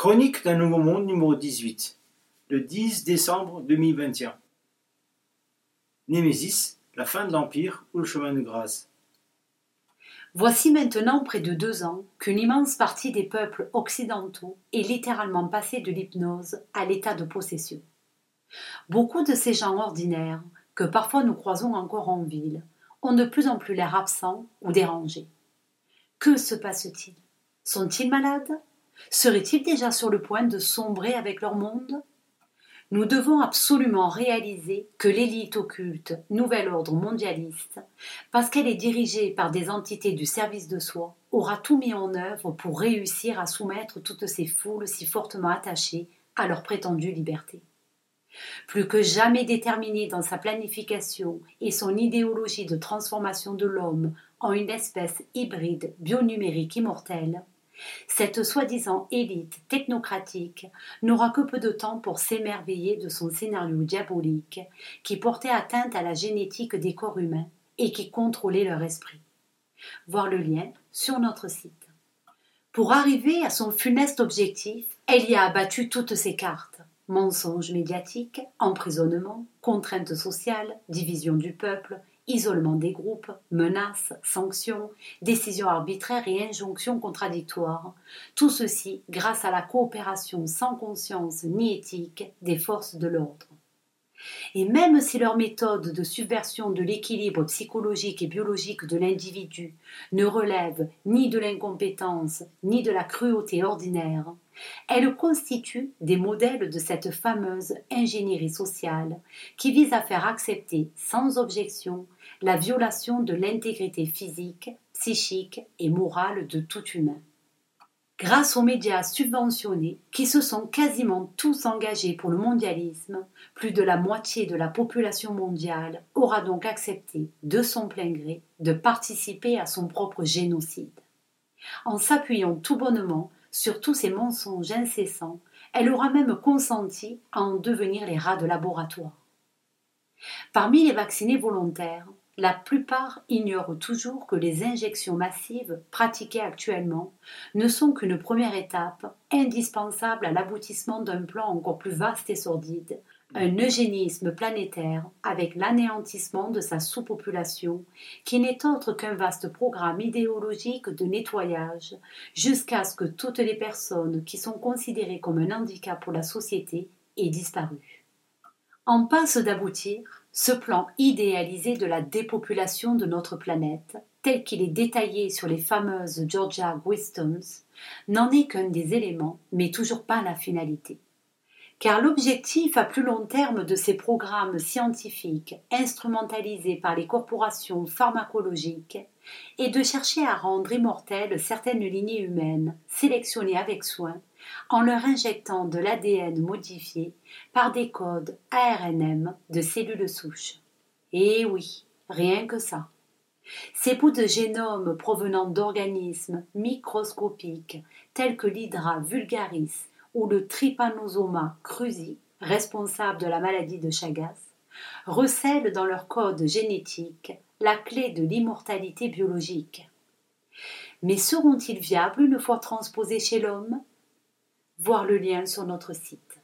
Chronique d'un nouveau monde numéro 18, le 10 décembre 2021. Némésis, la fin de l'Empire ou le chemin de grâce. Voici maintenant près de 2 ans qu'une immense partie des peuples occidentaux est littéralement passée de l'hypnose à l'état de possession. Beaucoup de ces gens ordinaires, que parfois nous croisons encore en ville, ont de plus en plus l'air absents ou dérangés. Que se passe-t-il ? Sont-ils malades ? Seraient-ils déjà sur le point de sombrer avec leur monde ? Nous devons absolument réaliser que l'élite occulte, nouvel ordre mondialiste, parce qu'elle est dirigée par des entités du service de soi, aura tout mis en œuvre pour réussir à soumettre toutes ces foules si fortement attachées à leur prétendue liberté. Plus que jamais déterminée dans sa planification et son idéologie de transformation de l'homme en une espèce hybride bionumérique immortelle, cette soi-disant élite technocratique n'aura que peu de temps pour s'émerveiller de son scénario diabolique qui portait atteinte à la génétique des corps humains et qui contrôlait leur esprit. Voir le lien sur notre site. Pour arriver à son funeste objectif, elle y a abattu toutes ses cartes. Mensonges médiatiques, emprisonnement, contraintes sociales, division du peuple, isolement des groupes, menaces, sanctions, décisions arbitraires et injonctions contradictoires. Tout ceci grâce à la coopération sans conscience ni éthique des forces de l'ordre. Et même si leur méthode de subversion de l'équilibre psychologique et biologique de l'individu ne relève ni de l'incompétence ni de la cruauté ordinaire, elle constitue des modèles de cette fameuse ingénierie sociale qui vise à faire accepter sans objection la violation de l'intégrité physique, psychique et morale de tout humain. Grâce aux médias subventionnés qui se sont quasiment tous engagés pour le mondialisme, plus de la moitié de la population mondiale aura donc accepté de son plein gré de participer à son propre génocide. En s'appuyant tout bonnement sur tous ces mensonges incessants, elle aura même consenti à en devenir les rats de laboratoire. Parmi les vaccinés volontaires, la plupart ignorent toujours que les injections massives pratiquées actuellement ne sont qu'une première étape indispensable à l'aboutissement d'un plan encore plus vaste et sordide, un eugénisme planétaire avec l'anéantissement de sa sous-population qui n'est autre qu'un vaste programme idéologique de nettoyage jusqu'à ce que toutes les personnes qui sont considérées comme un handicap pour la société aient disparu. En passe d'aboutir ce plan idéalisé de la dépopulation de notre planète, tel qu'il est détaillé sur les fameuses Georgia Guidestones, n'en est qu'un des éléments, mais toujours pas la finalité. Car l'objectif à plus long terme de ces programmes scientifiques instrumentalisés par les corporations pharmacologiques est de chercher à rendre immortelles certaines lignées humaines sélectionnées avec soin en leur injectant de l'ADN modifié par des codes ARNM de cellules souches. Et oui, rien que ça. Ces bouts de génome provenant d'organismes microscopiques tels que l'Hydra vulgaris ou le Trypanosoma cruzi, responsable de la maladie de Chagas, recèlent dans leur code génétique la clé de l'immortalité biologique. Mais seront-ils viables une fois transposés chez l'homme ? Voir le lien sur notre site.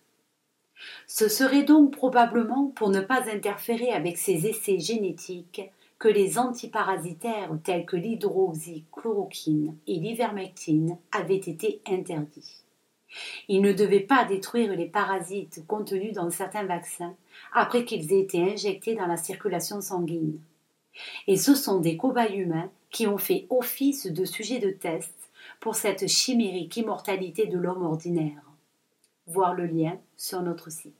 Ce serait donc probablement pour ne pas interférer avec ces essais génétiques que les antiparasitaires tels que l'hydroxychloroquine et l'ivermectine avaient été interdits. Ils ne devaient pas détruire les parasites contenus dans certains vaccins après qu'ils aient été injectés dans la circulation sanguine. Et ce sont des cobayes humains qui ont fait office de sujet de test pour cette chimérique immortalité de l'homme ordinaire. Voir le lien sur notre site.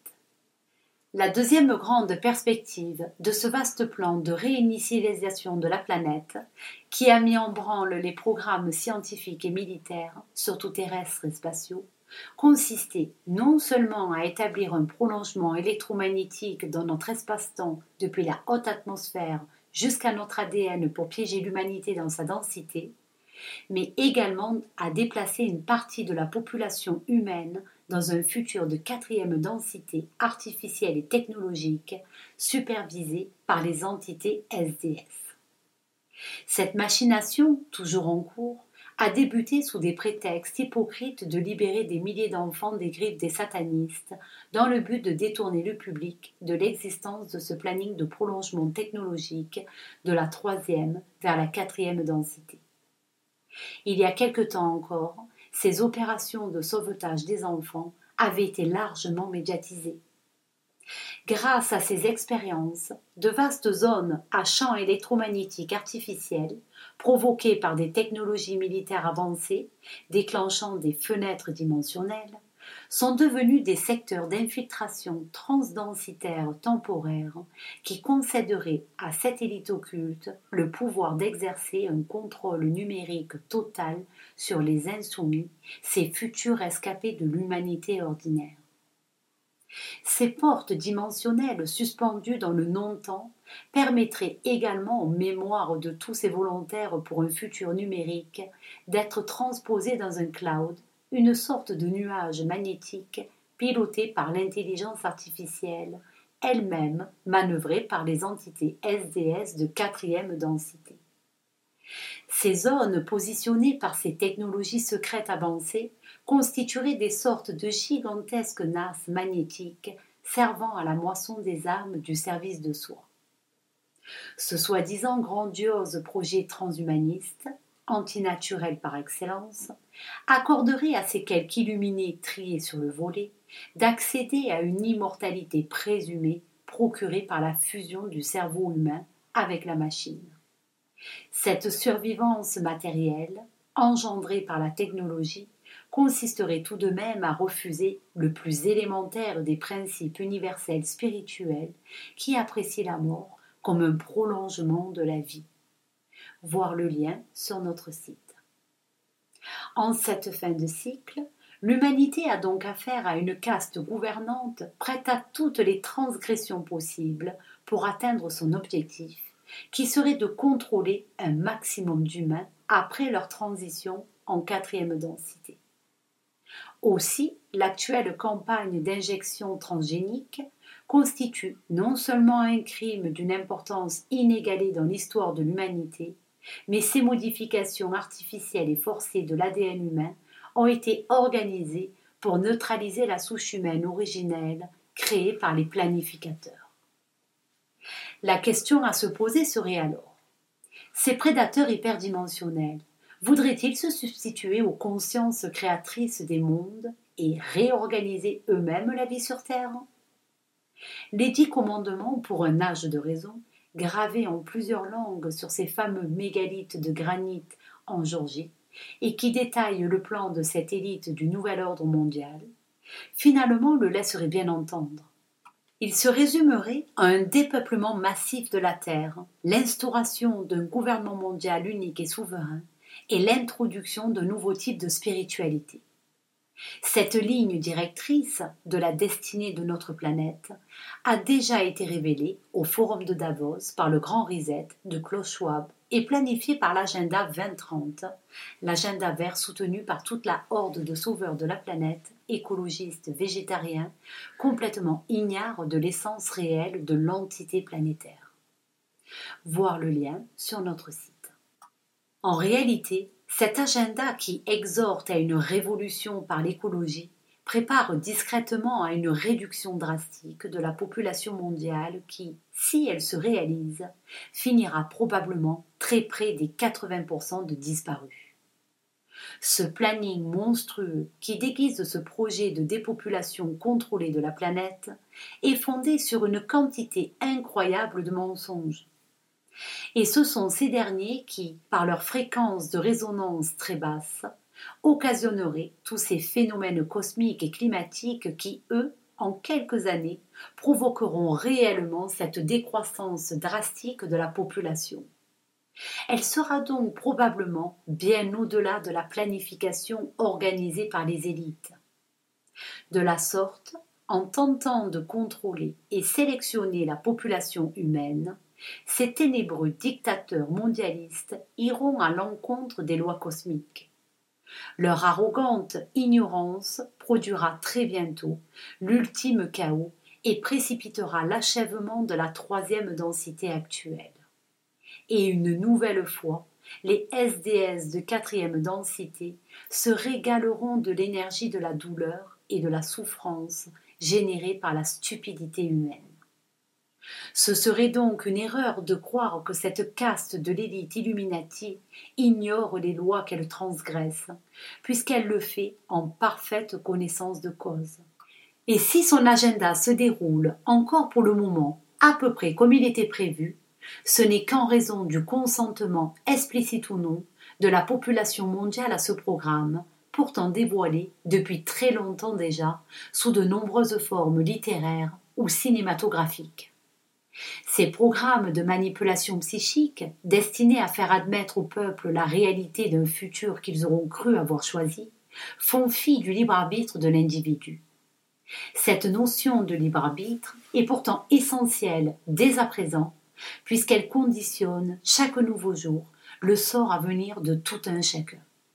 La deuxième grande perspective de ce vaste plan de réinitialisation de la planète, qui a mis en branle les programmes scientifiques et militaires, surtout terrestres et spatiaux, consistait non seulement à établir un prolongement électromagnétique dans notre espace-temps depuis la haute atmosphère jusqu'à notre ADN pour piéger l'humanité dans sa densité, mais également à déplacer une partie de la population humaine dans un futur de 4e densité artificielle et technologique supervisée par les entités SDF. Cette machination, toujours en cours, a débuté sous des prétextes hypocrites de libérer des milliers d'enfants des griffes des satanistes dans le but de détourner le public de l'existence de ce planning de prolongement technologique de la 3e vers la 4e densité. Il y a quelque temps encore, ces opérations de sauvetage des enfants avaient été largement médiatisées. Grâce à ces expériences, de vastes zones à champs électromagnétiques artificiels, provoquées par des technologies militaires avancées, déclenchant des fenêtres dimensionnelles, sont devenus des secteurs d'infiltration transdensitaire temporaire qui concéderaient à cette élite occulte le pouvoir d'exercer un contrôle numérique total sur les insoumis, ces futurs escapés de l'humanité ordinaire. Ces portes dimensionnelles suspendues dans le non-temps permettraient également aux mémoires de tous ces volontaires pour un futur numérique d'être transposées dans un cloud, une sorte de nuage magnétique piloté par l'intelligence artificielle, elle-même manœuvrée par les entités SDS de 4e densité. Ces zones positionnées par ces technologies secrètes avancées constitueraient des sortes de gigantesques nasses magnétiques servant à la moisson des armes du service de soi. Ce soi-disant grandiose projet transhumaniste, antinaturel par excellence, accorderait à ces quelques illuminés triés sur le volet d'accéder à une immortalité présumée procurée par la fusion du cerveau humain avec la machine. Cette survivance matérielle, engendrée par la technologie, consisterait tout de même à refuser le plus élémentaire des principes universels spirituels qui apprécient la mort comme un prolongement de la vie. Voir le lien sur notre site. En cette fin de cycle, l'humanité a donc affaire à une caste gouvernante prête à toutes les transgressions possibles pour atteindre son objectif, qui serait de contrôler un maximum d'humains après leur transition en 4e densité. Aussi, l'actuelle campagne d'injection transgénique constitue non seulement un crime d'une importance inégalée dans l'histoire de l'humanité, mais ces modifications artificielles et forcées de l'ADN humain ont été organisées pour neutraliser la souche humaine originelle créée par les planificateurs. La question à se poser serait alors: ces prédateurs hyperdimensionnels voudraient-ils se substituer aux consciences créatrices des mondes et réorganiser eux-mêmes la vie sur Terre? Les 10 commandements pour un âge de raison, gravés en plusieurs langues sur ces fameux mégalithes de granit en Géorgie, et qui détaillent le plan de cette élite du nouvel ordre mondial, finalement le laisseraient bien entendre. Il se résumerait à un dépeuplement massif de la Terre, l'instauration d'un gouvernement mondial unique et souverain, et l'introduction de nouveaux types de spiritualité. Cette ligne directrice de la destinée de notre planète a déjà été révélée au Forum de Davos par le Grand Reset de Klaus Schwab et planifiée par l'Agenda 2030, l'agenda vert soutenu par toute la horde de sauveurs de la planète, écologistes, végétariens, complètement ignares de l'essence réelle de l'entité planétaire. Voir le lien sur notre site. En réalité, cet agenda qui exhorte à une révolution par l'écologie prépare discrètement à une réduction drastique de la population mondiale qui, si elle se réalise, finira probablement très près des 80% de disparus. Ce planning monstrueux qui déguise ce projet de dépopulation contrôlée de la planète est fondé sur une quantité incroyable de mensonges. Et ce sont ces derniers qui, par leur fréquence de résonance très basse, occasionneraient tous ces phénomènes cosmiques et climatiques qui, eux, en quelques années, provoqueront réellement cette décroissance drastique de la population. Elle sera donc probablement bien au-delà de la planification organisée par les élites. De la sorte, en tentant de contrôler et sélectionner la population humaine, ces ténébreux dictateurs mondialistes iront à l'encontre des lois cosmiques. Leur arrogante ignorance produira très bientôt l'ultime chaos et précipitera l'achèvement de la 3e densité actuelle. Et une nouvelle fois, les SDS de quatrième densité se régaleront de l'énergie de la douleur et de la souffrance générée par la stupidité humaine. Ce serait donc une erreur de croire que cette caste de l'élite Illuminati ignore les lois qu'elle transgresse, puisqu'elle le fait en parfaite connaissance de cause. Et si son agenda se déroule encore pour le moment à peu près comme il était prévu, ce n'est qu'en raison du consentement, explicite ou non, de la population mondiale à ce programme, pourtant dévoilé depuis très longtemps déjà sous de nombreuses formes littéraires ou cinématographiques. Ces programmes de manipulation psychique, destinés à faire admettre au peuple la réalité d'un futur qu'ils auront cru avoir choisi, font fi du libre arbitre de l'individu. Cette notion de libre arbitre est pourtant essentielle dès à présent, puisqu'elle conditionne chaque nouveau jour le sort à venir de tout un chacun.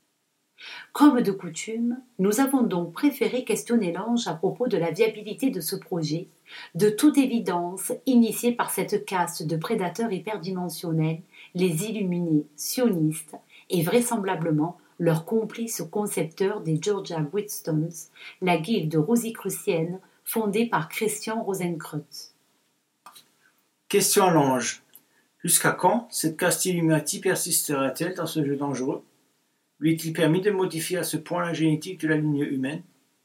Comme de coutume, nous avons donc préféré questionner l'ange à propos de la viabilité de ce projet, de toute évidence initié par cette caste de prédateurs hyperdimensionnels, les illuminés sionistes, et vraisemblablement leurs complices concepteurs des Georgia Guidestones, la guilde rosicrucienne fondée par Christian Rosenkreutz. Question à l'ange. Jusqu'à quand cette caste Illuminati persistera-t-elle dans ce jeu dangereux? Lui est-il permis de modifier à ce point la génétique de la ligne humaine?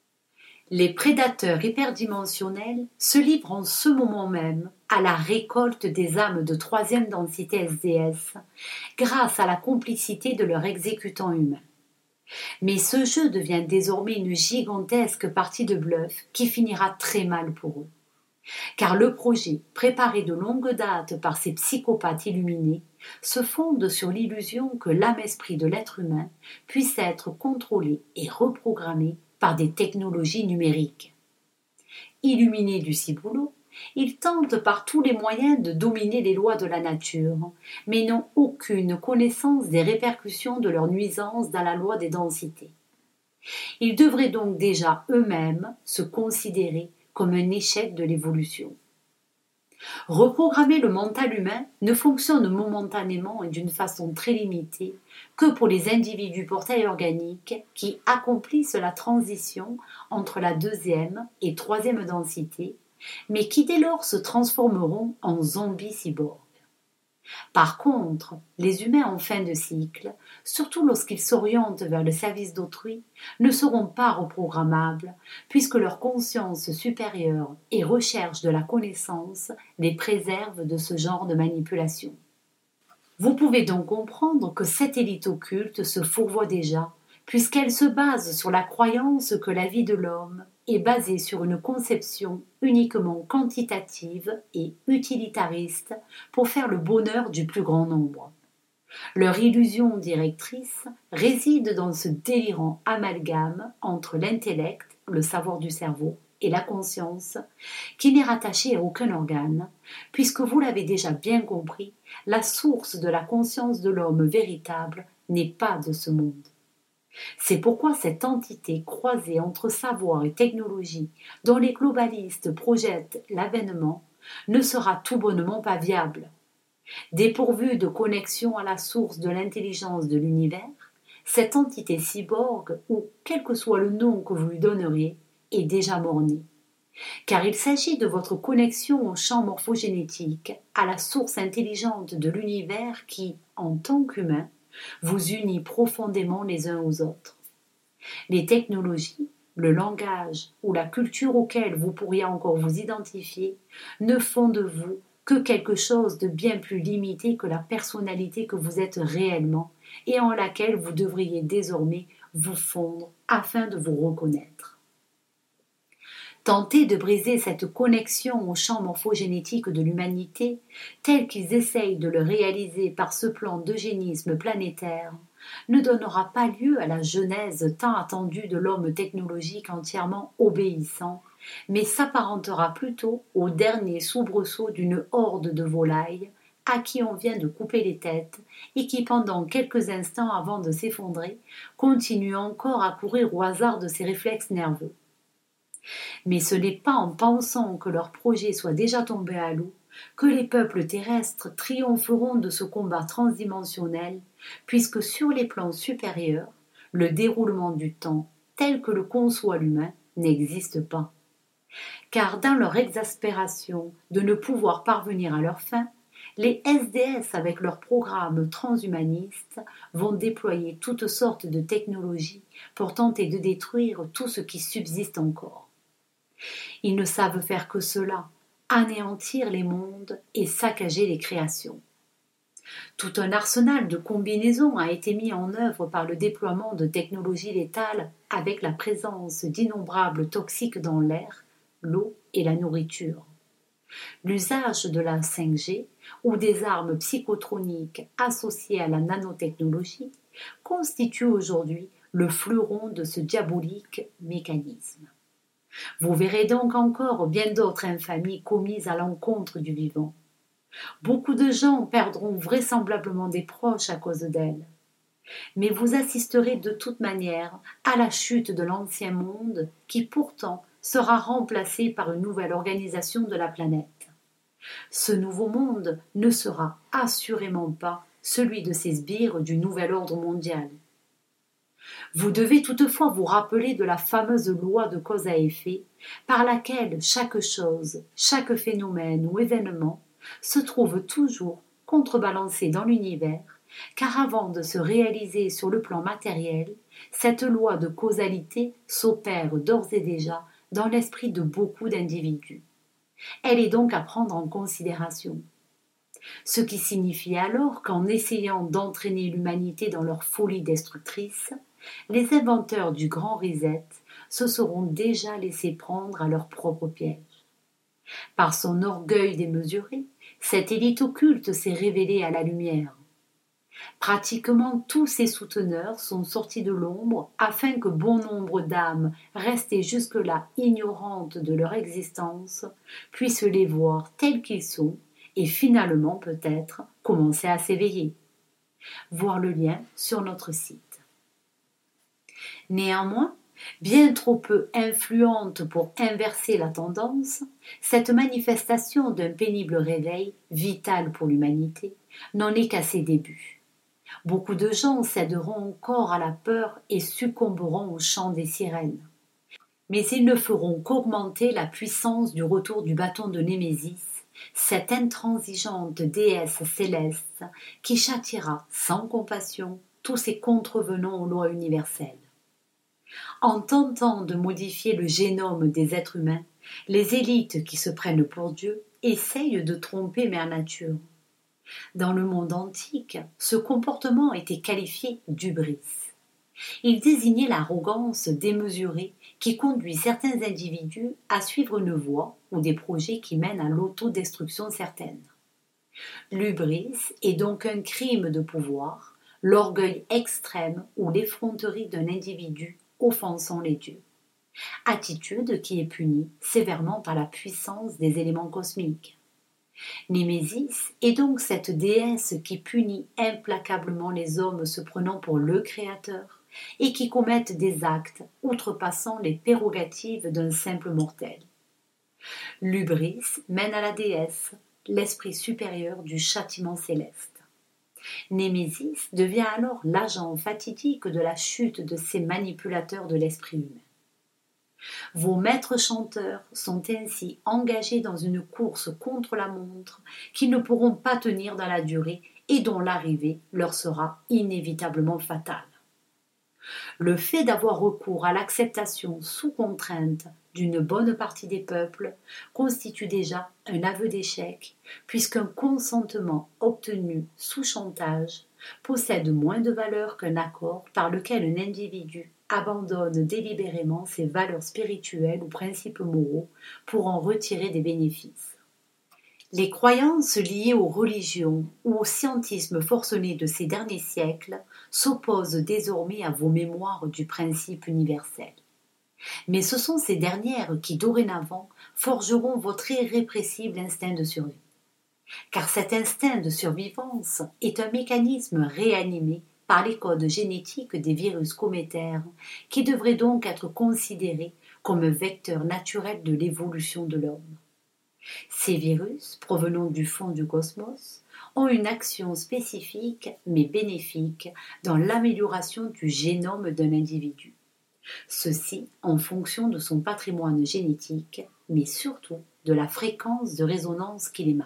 Les prédateurs hyperdimensionnels se livrent en ce moment même à la récolte des âmes de troisième densité SDS grâce à la complicité de leurs exécutants humains. Mais ce jeu devient désormais une gigantesque partie de bluff qui finira très mal pour eux. Car le projet, préparé de longue date par ces psychopathes illuminés, se fonde sur l'illusion que l'âme-esprit de l'être humain puisse être contrôlé et reprogrammé par des technologies numériques. Illuminés du ciboulot, ils tentent par tous les moyens de dominer les lois de la nature, mais n'ont aucune connaissance des répercussions de leur nuisance dans la loi des densités. Ils devraient donc déjà eux-mêmes se considérer comme un échec de l'évolution. Reprogrammer le mental humain ne fonctionne momentanément et d'une façon très limitée que pour les individus portails organiques qui accomplissent la transition entre la deuxième et troisième densité, mais qui dès lors se transformeront en zombies cyborgs. Par contre, les humains en fin de cycle, surtout lorsqu'ils s'orientent vers le service d'autrui, ne seront pas reprogrammables, puisque leur conscience supérieure et recherche de la connaissance les préservent de ce genre de manipulation. Vous pouvez donc comprendre que cette élite occulte se fourvoie déjà, puisqu'elle se base sur la croyance que la vie de l'homme est basée sur une conception uniquement quantitative et utilitariste pour faire le bonheur du plus grand nombre. Leur illusion directrice réside dans ce délirant amalgame entre l'intellect, le savoir du cerveau, et la conscience, qui n'est rattachée à aucun organe, puisque vous l'avez déjà bien compris, la source de la conscience de l'homme véritable n'est pas de ce monde. C'est pourquoi cette entité croisée entre savoir et technologie, dont les globalistes projettent l'avènement, ne sera tout bonnement pas viable. Dépourvue de connexion à la source de l'intelligence de l'univers, cette entité cyborg, ou quel que soit le nom que vous lui donneriez, est déjà mort-née. Car il s'agit de votre connexion au champ morphogénétique, à la source intelligente de l'univers qui, en tant qu'humain, vous unit profondément les uns aux autres. Les technologies, le langage ou la culture auxquelles vous pourriez encore vous identifier ne font de vous que quelque chose de bien plus limité que la personnalité que vous êtes réellement et en laquelle vous devriez désormais vous fondre afin de vous reconnaître. Tenter de briser cette connexion au champ morphogénétique de l'humanité, tel qu'ils essayent de le réaliser par ce plan d'eugénisme planétaire, ne donnera pas lieu à la genèse tant attendue de l'homme technologique entièrement obéissant, mais s'apparentera plutôt au dernier soubresaut d'une horde de volailles à qui on vient de couper les têtes et qui, pendant quelques instants avant de s'effondrer, continue encore à courir au hasard de ses réflexes nerveux. Mais ce n'est pas en pensant que leur projet soit déjà tombé à l'eau que les peuples terrestres triompheront de ce combat transdimensionnel, puisque sur les plans supérieurs, le déroulement du temps tel que le conçoit l'humain n'existe pas. Car dans leur exaspération de ne pouvoir parvenir à leur fin, les SDS avec leurs programmes transhumanistes vont déployer toutes sortes de technologies pour tenter de détruire tout ce qui subsiste encore. Ils ne savent faire que cela, anéantir les mondes et saccager les créations. Tout un arsenal de combinaisons a été mis en œuvre par le déploiement de technologies létales avec la présence d'innombrables toxiques dans l'air, l'eau et la nourriture. L'usage de la 5G ou des armes psychotroniques associées à la nanotechnologie constitue aujourd'hui le fleuron de ce diabolique mécanisme. Vous verrez donc encore bien d'autres infamies commises à l'encontre du vivant. Beaucoup de gens perdront vraisemblablement des proches à cause d'elles. Mais vous assisterez de toute manière à la chute de l'ancien monde qui pourtant sera remplacé par une nouvelle organisation de la planète. Ce nouveau monde ne sera assurément pas celui de ces sbires du nouvel ordre mondial. Vous devez toutefois vous rappeler de la fameuse loi de cause à effet par laquelle chaque chose, chaque phénomène ou événement se trouve toujours contrebalancé dans l'univers, car avant de se réaliser sur le plan matériel, cette loi de causalité s'opère d'ores et déjà dans l'esprit de beaucoup d'individus. Elle est donc à prendre en considération. Ce qui signifie alors qu'en essayant d'entraîner l'humanité dans leur folie destructrice, les inventeurs du grand reset se seront déjà laissés prendre à leur propre piège. Par son orgueil démesuré, cette élite occulte s'est révélée à la lumière. Pratiquement tous ses souteneurs sont sortis de l'ombre afin que bon nombre d'âmes restées jusque-là ignorantes de leur existence puissent les voir tels qu'ils sont et finalement peut-être commencer à s'éveiller. Voir le lien sur notre site. Néanmoins, bien trop peu influente pour inverser la tendance, cette manifestation d'un pénible réveil, vital pour l'humanité, n'en est qu'à ses débuts. Beaucoup de gens céderont encore à la peur et succomberont au chant des sirènes. Mais ils ne feront qu'augmenter la puissance du retour du bâton de Némésis, cette intransigeante déesse céleste qui châtiera sans compassion tous ces contrevenants aux lois universelles. En tentant de modifier le génome des êtres humains, les élites qui se prennent pour Dieu essayent de tromper Mère Nature. Dans le monde antique, ce comportement était qualifié d'hubris. Il désignait l'arrogance démesurée qui conduit certains individus à suivre une voie ou des projets qui mènent à l'autodestruction certaine. L'hubris est donc un crime de pouvoir, l'orgueil extrême ou l'effronterie d'un individu offensant les dieux. Attitude qui est punie sévèrement par la puissance des éléments cosmiques. Némésis est donc cette déesse qui punit implacablement les hommes se prenant pour le Créateur et qui commettent des actes outrepassant les prérogatives d'un simple mortel. L'hubris mène à la déesse, l'esprit supérieur du châtiment céleste. Némésis devient alors l'agent fatidique de la chute de ces manipulateurs de l'esprit humain. Vos maîtres chanteurs sont ainsi engagés dans une course contre la montre qu'ils ne pourront pas tenir dans la durée et dont l'arrivée leur sera inévitablement fatale. Le fait d'avoir recours à l'acceptation sous contrainte d'une bonne partie des peuples constitue déjà un aveu d'échec, puisqu'un consentement obtenu sous chantage possède moins de valeur qu'un accord par lequel un individu abandonne délibérément ses valeurs spirituelles ou principes moraux pour en retirer des bénéfices. Les croyances liées aux religions ou au scientisme forcené de ces derniers siècles s'opposent désormais à vos mémoires du principe universel. Mais ce sont ces dernières qui, dorénavant, forgeront votre irrépressible instinct de survie. Car cet instinct de survivance est un mécanisme réanimé par les codes génétiques des virus cométaires qui devraient donc être considérés comme un vecteur naturel de l'évolution de l'homme. Ces virus, provenant du fond du cosmos, ont une action spécifique mais bénéfique dans l'amélioration du génome d'un individu. Ceci en fonction de son patrimoine génétique, mais surtout de la fréquence de résonance qu'il émane.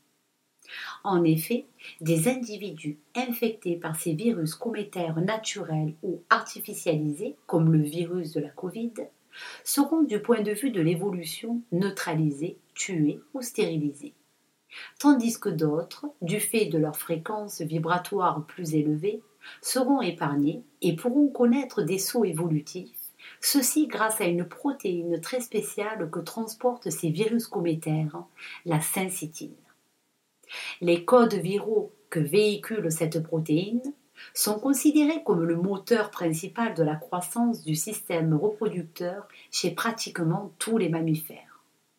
En effet, des individus infectés par ces virus cométaires naturels ou artificialisés, comme le virus de la Covid, seront du point de vue de l'évolution neutralisés, tués ou stérilisés. Tandis que d'autres, du fait de leur fréquence vibratoire plus élevée, seront épargnés et pourront connaître des sauts évolutifs, ceci grâce à une protéine très spéciale que transportent ces virus cométaires, la syncytine. Les codes viraux que véhicule cette protéine sont considérés comme le moteur principal de la croissance du système reproducteur chez pratiquement tous les mammifères.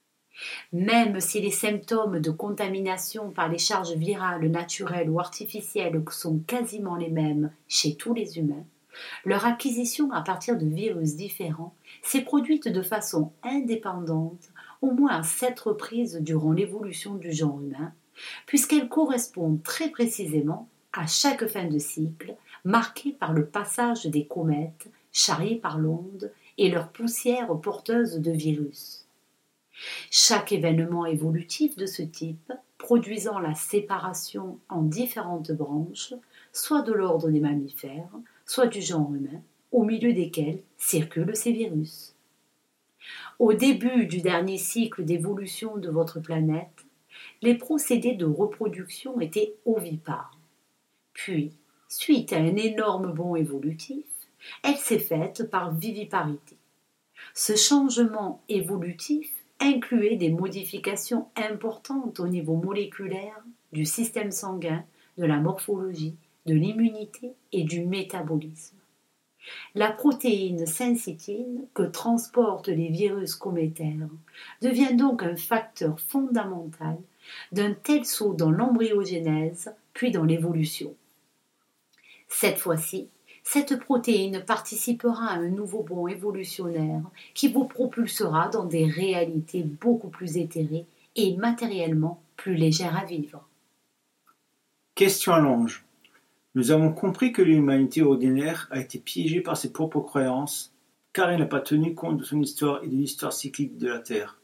Même si les symptômes de contamination par les charges virales naturelles ou artificielles sont quasiment les mêmes chez tous les humains, leur acquisition à partir de virus différents s'est produite de façon indépendante au moins à 7 reprises durant l'évolution du genre humain, puisqu'elle correspond très précisément à chaque fin de cycle marquée par le passage des comètes charriées par l'onde et leurs poussières porteuses de virus. Chaque événement évolutif de ce type produisant la séparation en différentes branches, soit de l'ordre des mammifères, soit du genre humain, au milieu desquels circulent ces virus. Au début du dernier cycle d'évolution de votre planète, les procédés de reproduction étaient ovipares. Puis, suite à un énorme bond évolutif, elle s'est faite par viviparité. Ce changement évolutif incluait des modifications importantes au niveau moléculaire, du système sanguin, de la morphologie, de l'immunité et du métabolisme. La protéine syncytine que transportent les virus cométaires devient donc un facteur fondamental d'un tel saut dans l'embryogénèse puis dans l'évolution. Cette fois-ci, cette protéine participera à un nouveau bond évolutionnaire qui vous propulsera dans des réalités beaucoup plus éthérées et matériellement plus légères à vivre. Question à l'ange. Nous avons compris que l'humanité ordinaire a été piégée par ses propres croyances, car elle n'a pas tenu compte de son histoire et de l'histoire cyclique de la Terre.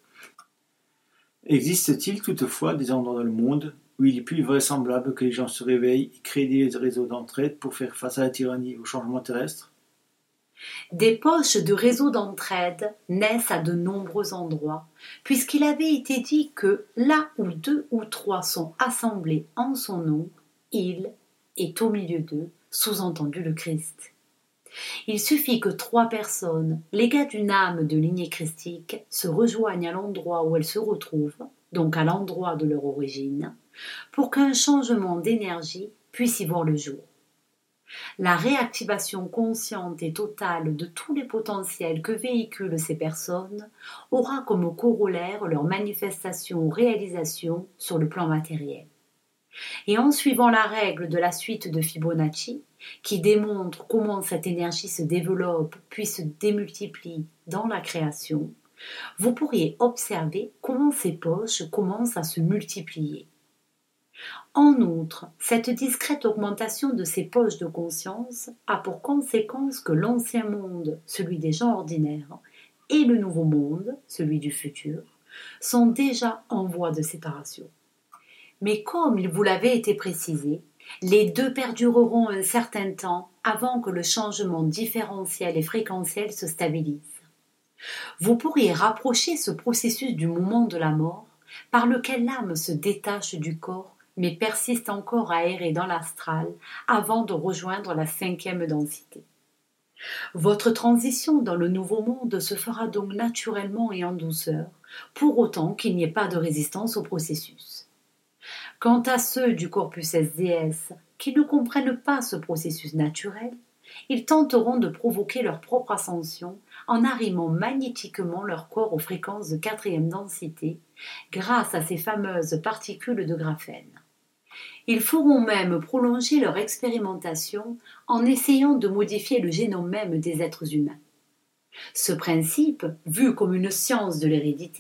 Existe-t-il toutefois des endroits dans le monde où il est plus vraisemblable que les gens se réveillent et créent des réseaux d'entraide pour faire face à la tyrannie et au changement terrestre ? Des poches de réseaux d'entraide naissent à de nombreux endroits, puisqu'il avait été dit que là où 2 ou 3 sont assemblés en son nom, il est au milieu d'eux, sous-entendu le Christ. Il suffit que 3 personnes, légats d'une âme de lignée christique, se rejoignent à l'endroit où elles se retrouvent, donc à l'endroit de leur origine, pour qu'un changement d'énergie puisse y voir le jour. La réactivation consciente et totale de tous les potentiels que véhiculent ces personnes aura comme corollaire leur manifestation ou réalisation sur le plan matériel. Et en suivant la règle de la suite de Fibonacci, qui démontre comment cette énergie se développe puis se démultiplie dans la création, vous pourriez observer comment ces poches commencent à se multiplier. En outre, cette discrète augmentation de ces poches de conscience a pour conséquence que l'ancien monde, celui des gens ordinaires, et le nouveau monde, celui du futur, sont déjà en voie de séparation. Mais comme il vous l'avait été précisé, les deux perdureront un certain temps avant que le changement différentiel et fréquentiel se stabilise. Vous pourriez rapprocher ce processus du moment de la mort par lequel l'âme se détache du corps mais persiste encore à errer dans l'astral avant de rejoindre la 5e densité. Votre transition dans le nouveau monde se fera donc naturellement et en douceur, pour autant qu'il n'y ait pas de résistance au processus. Quant à ceux du corpus SDS qui ne comprennent pas ce processus naturel, ils tenteront de provoquer leur propre ascension en arrimant magnétiquement leur corps aux fréquences de 4e densité grâce à ces fameuses particules de graphène. Ils feront même prolonger leur expérimentation en essayant de modifier le génome même des êtres humains. Ce principe, vu comme une science de l'hérédité,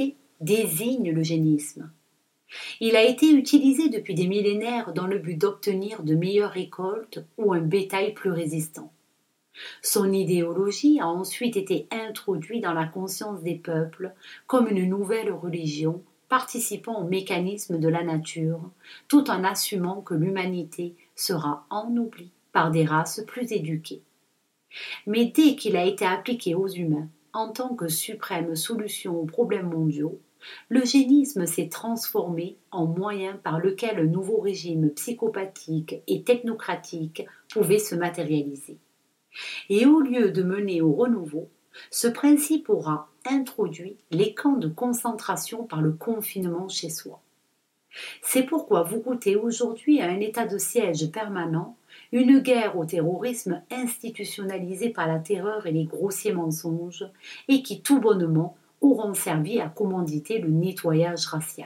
désigne l'eugénisme. Il a été utilisé depuis des millénaires dans le but d'obtenir de meilleures récoltes ou un bétail plus résistant. Son idéologie a ensuite été introduite dans la conscience des peuples comme une nouvelle religion participant au mécanisme de la nature, tout en assumant que l'humanité sera ennoblie par des races plus éduquées. Mais dès qu'il a été appliqué aux humains en tant que suprême solution aux problèmes mondiaux, l'eugénisme s'est transformé en moyen par lequel un nouveau régime psychopathique et technocratique pouvait se matérialiser. Et au lieu de mener au renouveau, ce principe aura introduit les camps de concentration par le confinement chez soi. C'est pourquoi vous goûtez aujourd'hui à un état de siège permanent, une guerre au terrorisme institutionnalisée par la terreur et les grossiers mensonges, et qui tout bonnement auront servi à commanditer le nettoyage racial.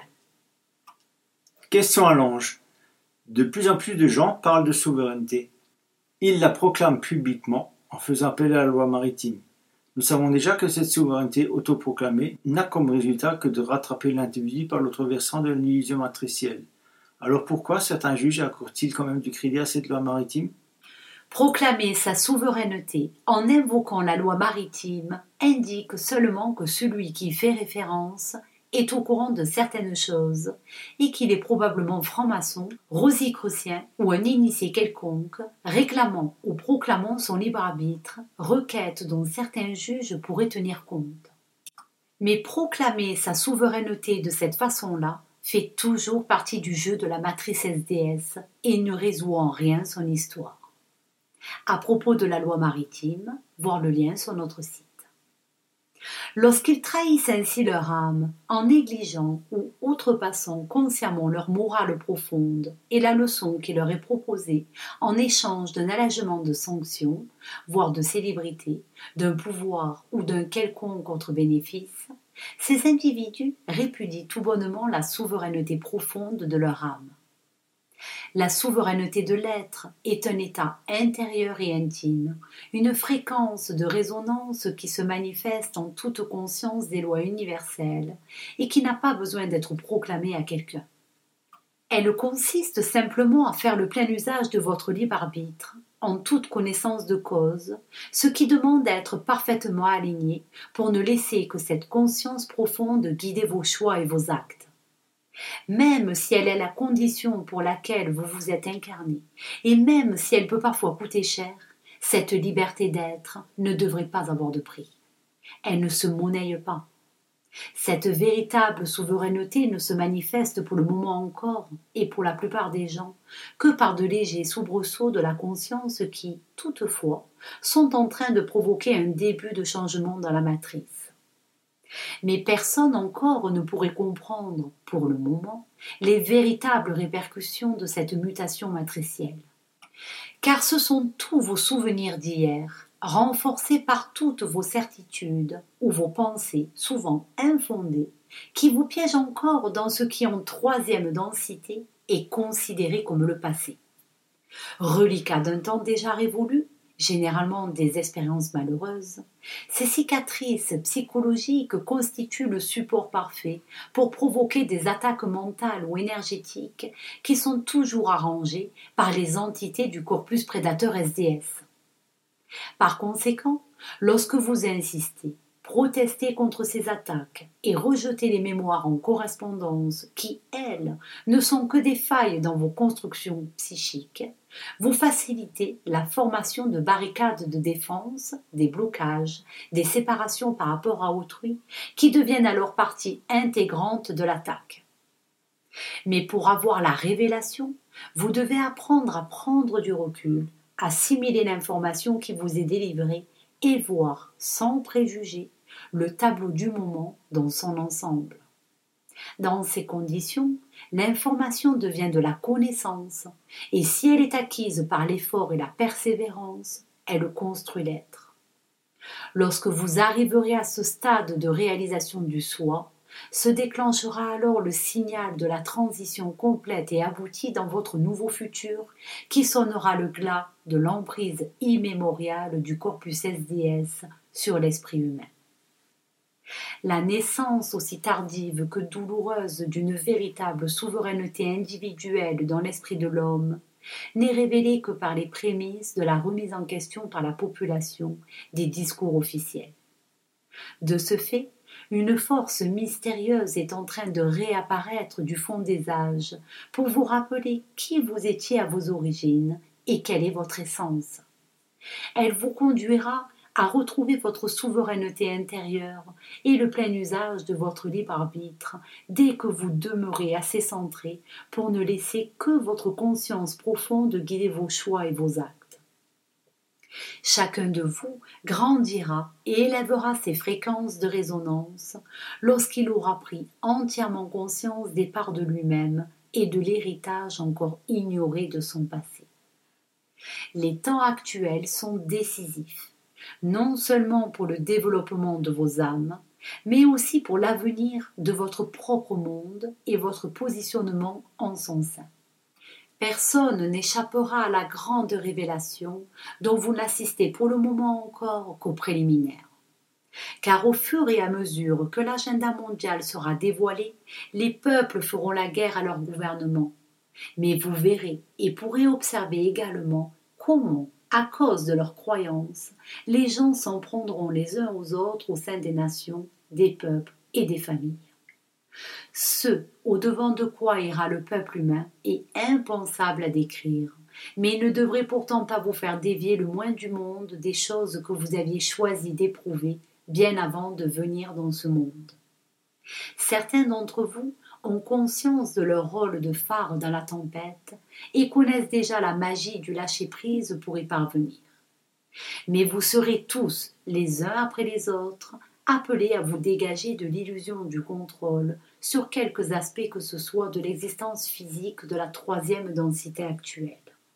Question à l'ange. De plus en plus de gens parlent de souveraineté. Ils la proclament publiquement en faisant appel à la loi maritime. Nous savons déjà que cette souveraineté autoproclamée n'a comme résultat que de rattraper l'individu par l'autre versant de l'illusion matricielle. Alors pourquoi certains juges accordent-ils quand même du crédit à cette loi maritime ? Proclamer sa souveraineté en invoquant la loi maritime indique seulement que celui qui fait référence est au courant de certaines choses et qu'il est probablement franc-maçon, rosicrucien ou un initié quelconque, réclamant ou proclamant son libre arbitre, requête dont certains juges pourraient tenir compte. Mais proclamer sa souveraineté de cette façon-là fait toujours partie du jeu de la matrice SDS et ne résout en rien son histoire. À propos de la loi maritime, voir le lien sur notre site. Lorsqu'ils trahissent ainsi leur âme, en négligeant ou outrepassant consciemment leur morale profonde et la leçon qui leur est proposée en échange d'un allègement de sanctions, voire de célébrité, d'un pouvoir ou d'un quelconque autre bénéfice, ces individus répudient tout bonnement la souveraineté profonde de leur âme. La souveraineté de l'être est un état intérieur et intime, une fréquence de résonance qui se manifeste en toute conscience des lois universelles et qui n'a pas besoin d'être proclamée à quelqu'un. Elle consiste simplement à faire le plein usage de votre libre arbitre, en toute connaissance de cause, ce qui demande à être parfaitement aligné pour ne laisser que cette conscience profonde guider vos choix et vos actes. Même si elle est la condition pour laquelle vous vous êtes incarné, et même si elle peut parfois coûter cher, cette liberté d'être ne devrait pas avoir de prix. Elle ne se monnaie pas. Cette véritable souveraineté ne se manifeste pour le moment encore, et pour la plupart des gens, que par de légers soubresauts de la conscience qui, toutefois, sont en train de provoquer un début de changement dans la matrice. Mais personne encore ne pourrait comprendre, pour le moment, les véritables répercussions de cette mutation matricielle. Car ce sont tous vos souvenirs d'hier, renforcés par toutes vos certitudes ou vos pensées, souvent infondées, qui vous piègent encore dans ce qui, en troisième densité, est considéré comme le passé. Reliquat d'un temps déjà révolu, généralement des expériences malheureuses, ces cicatrices psychologiques constituent le support parfait pour provoquer des attaques mentales ou énergétiques qui sont toujours arrangées par les entités du corpus prédateur SDS. Par conséquent, lorsque vous insistez, protestez contre ces attaques et rejetez les mémoires en correspondance qui, elles, ne sont que des failles dans vos constructions psychiques, vous facilitez la formation de barricades de défense, des blocages, des séparations par rapport à autrui, qui deviennent alors partie intégrante de l'attaque. Mais pour avoir la révélation, vous devez apprendre à prendre du recul, assimiler l'information qui vous est délivrée et voir, sans préjugés, le tableau du moment dans son ensemble. Dans ces conditions, l'information devient de la connaissance, et si elle est acquise par l'effort et la persévérance, elle construit l'être. Lorsque vous arriverez à ce stade de réalisation du soi, se déclenchera alors le signal de la transition complète et aboutie dans votre nouveau futur, qui sonnera le glas de l'emprise immémoriale du corpus SDS sur l'esprit humain. La naissance aussi tardive que douloureuse d'une véritable souveraineté individuelle dans l'esprit de l'homme n'est révélée que par les prémices de la remise en question par la population des discours officiels. De ce fait, une force mystérieuse est en train de réapparaître du fond des âges pour vous rappeler qui vous étiez à vos origines et quelle est votre essence. Elle vous conduira à retrouver votre souveraineté intérieure et le plein usage de votre libre arbitre dès que vous demeurez assez centré pour ne laisser que votre conscience profonde guider vos choix et vos actes. Chacun de vous grandira et élèvera ses fréquences de résonance lorsqu'il aura pris entièrement conscience des parts de lui-même et de l'héritage encore ignoré de son passé. Les temps actuels sont décisifs, non seulement pour le développement de vos âmes, mais aussi pour l'avenir de votre propre monde et votre positionnement en son sein. Personne n'échappera à la grande révélation dont vous n'assistez pour le moment encore qu'aux préliminaires. Car au fur et à mesure que l'agenda mondial sera dévoilé, les peuples feront la guerre à leur gouvernement. Mais vous verrez et pourrez observer également comment, à cause de leurs croyances, les gens s'en prendront les uns aux autres au sein des nations, des peuples et des familles. Ce au-devant de quoi ira le peuple humain est impensable à décrire, mais il ne devrait pourtant pas vous faire dévier le moins du monde des choses que vous aviez choisi d'éprouver bien avant de venir dans ce monde. Certains d'entre vous ont conscience de leur rôle de phare dans la tempête et connaissent déjà la magie du lâcher-prise pour y parvenir. Mais vous serez tous, les uns après les autres, appelés à vous dégager de l'illusion du contrôle sur quelques aspects que ce soit de l'existence physique de la troisième densité actuelle.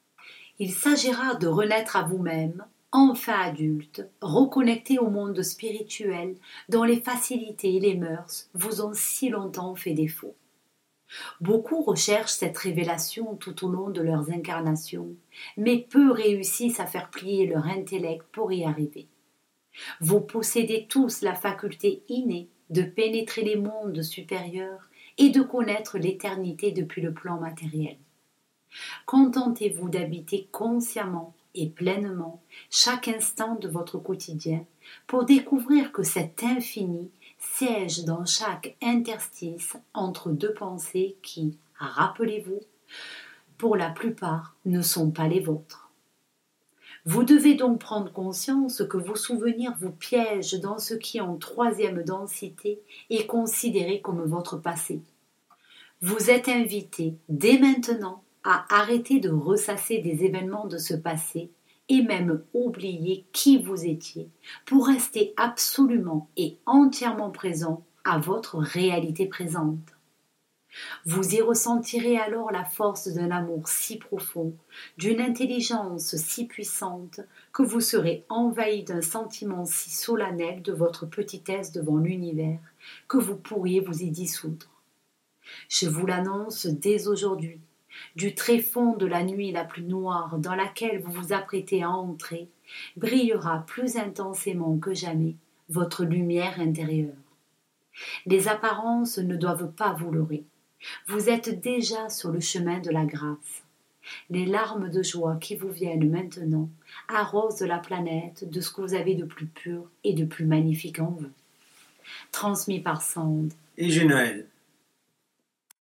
Il s'agira de renaître à vous-même, enfin adulte, reconnecté au monde spirituel dont les facilités et les mœurs vous ont si longtemps fait défaut. Beaucoup recherchent cette révélation tout au long de leurs incarnations, mais peu réussissent à faire plier leur intellect pour y arriver. Vous possédez tous la faculté innée de pénétrer les mondes supérieurs et de connaître l'éternité depuis le plan matériel. Contentez-vous d'habiter consciemment et pleinement chaque instant de votre quotidien pour découvrir que cet infini siège dans chaque interstice entre deux pensées qui, rappelez-vous, pour la plupart ne sont pas les vôtres. Vous devez donc prendre conscience que vos souvenirs vous piègent dans ce qui en troisième densité est considéré comme votre passé. Vous êtes invité dès maintenant à arrêter de ressasser des événements de ce passé et même oublier qui vous étiez pour rester absolument et entièrement présent à votre réalité présente. Vous y ressentirez alors la force d'un amour si profond, d'une intelligence si puissante, que vous serez envahi d'un sentiment si solennel de votre petitesse devant l'univers, que vous pourriez vous y dissoudre. Je vous l'annonce dès aujourd'hui, du tréfonds de la nuit la plus noire dans laquelle vous vous apprêtez à entrer, brillera plus intensément que jamais votre lumière intérieure. Les apparences ne doivent pas vous leurrer. Vous êtes déjà sur le chemin de la grâce. Les larmes de joie qui vous viennent maintenant arrosent la planète de ce que vous avez de plus pur et de plus magnifique en vous. Transmis par Sand et G. Noël.